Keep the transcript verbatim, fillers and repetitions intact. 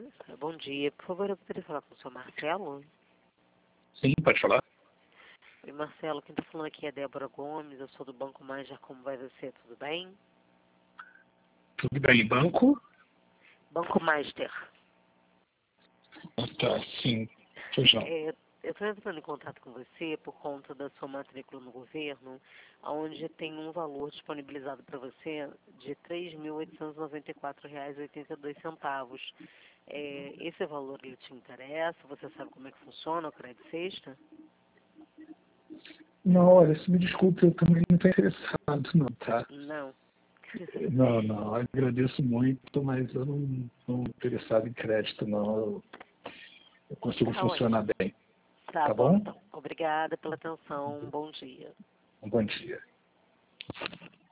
Bom dia. Por favor, eu poderia falar com o senhor Marcelo? Sim, pode falar. Oi, Marcelo. Quem está falando aqui é Débora Gomes. Eu sou do Banco Master. Como vai você? Tudo bem? Tudo bem, banco? Banco Master. Ah, tá, sim. Pois não. É, eu estou entrando em contato com você por conta da sua matrícula no governo, onde tem um valor disponibilizado para você de três mil oitocentos e noventa e quatro reais e oitenta e dois centavos. É, esse valor ele te interessa? Você sabe como é que funciona o crédito sexta? Não, olha, se me desculpe, eu também não estou interessado, não, tá? Não. Não, não, agradeço muito, mas eu não estou interessado em crédito, não. Eu, eu consigo Tá funcionar ótimo. bem, Tá tá bom, bom? então. Obrigada pela atenção. Bom dia. Um bom dia.